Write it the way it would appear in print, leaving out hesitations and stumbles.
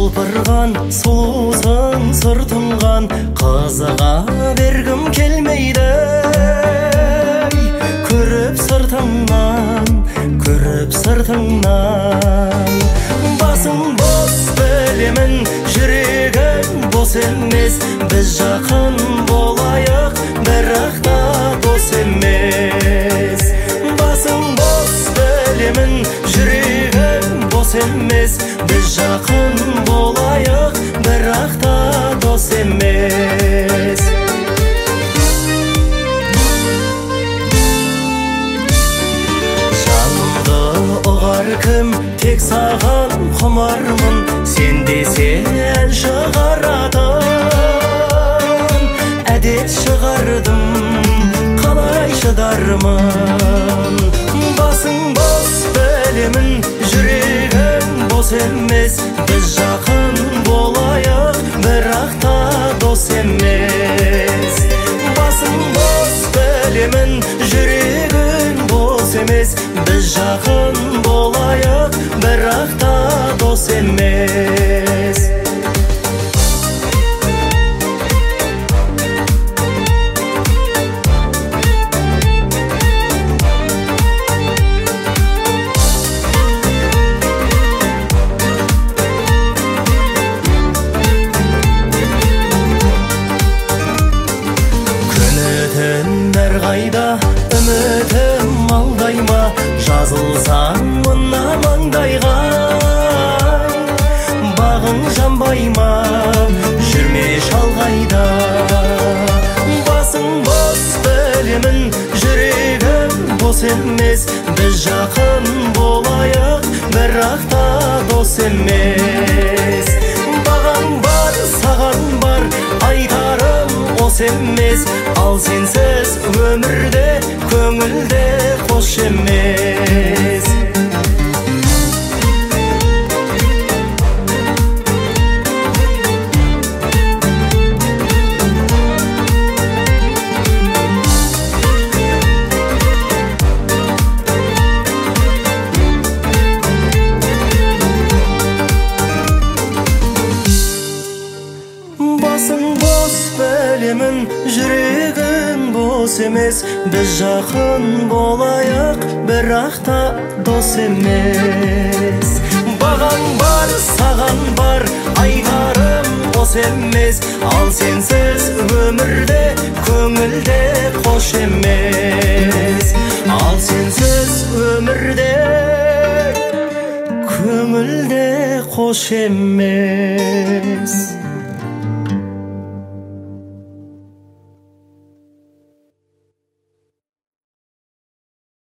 Құлпырған сұлусың сыртыңған, қызыға бергім келмейді. Көріп сыртыңнан басың бос білемін, жүрегің бос емес. Біз жақын болайық, бірақ та дос емес. Басың бос білемін, жүрегің бос емес. Біз жақын болайық, бірақ та дос емес. Жанымды ұғар кім, тек саған құмармын. Сен десе ән шығаратын әдет шығардым, қалай шыдармын. Басың бос білемін, жүрегің бос емес. Біз жақын болайық, бірақ та дос емес. Басың бос білемін, жүрегің бос емес. Біз жақын болайық, бірақ та дос емес. Қайда үмітім алдайма, жазылсаң мына маңдайға. Бағың жанбайма, жүрме шалғайда. Басың бос білемін, жүрегім бос емес. Біз жақын болайық, бірақ та дос емес. Бағаң бар, саған бар, айтарым ос емес. Ал сенсіз өмірде, көңілде қош емес. Басың бос білемін, жүрегің бос емес. Біз жақын болайық, бірақ та дос емес. Бағаң бар, саған бар, айтарым ос емес. Ал сенсіз өмірде, көңілде қош емес. Ал сенсіз өмірде, көңілде қош емес.